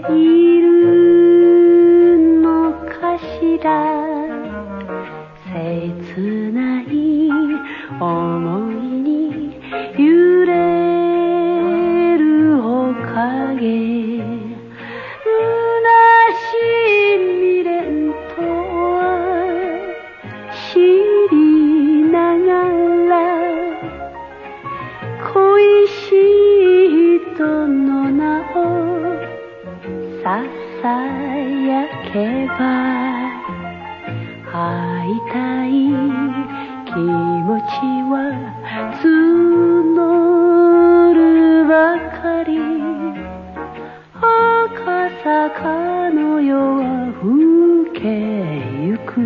いるのかしら。切ない想いに揺れるおかげ。虚しい未練とは知りながら、恋しい人の名をささやけば、会いたい気持ちは募るばかり。赤坂の夜は更けゆく。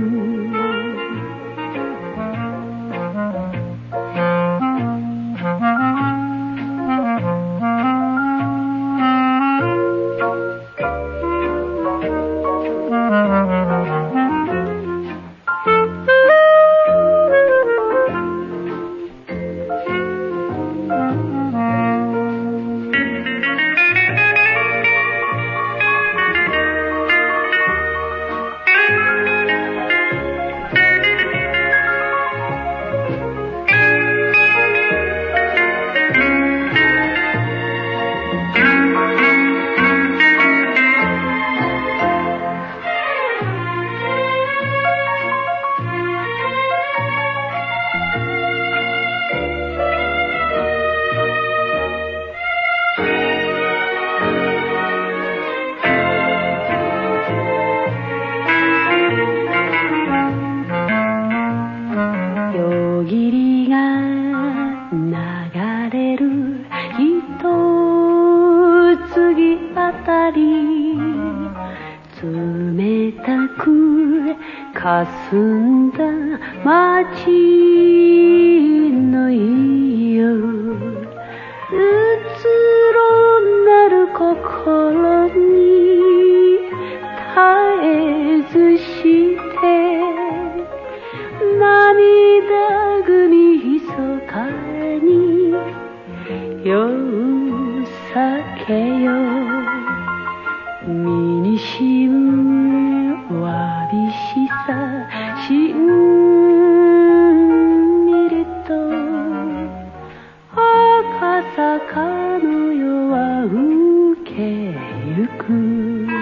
夜霧が流れる一次あたり、冷たく霞んだ街の夜、うつろなる心に絶えずして涙ぐみひそかに夜酒よ。身にしむわびしさしんみりと、赤坂の夜は更けゆく。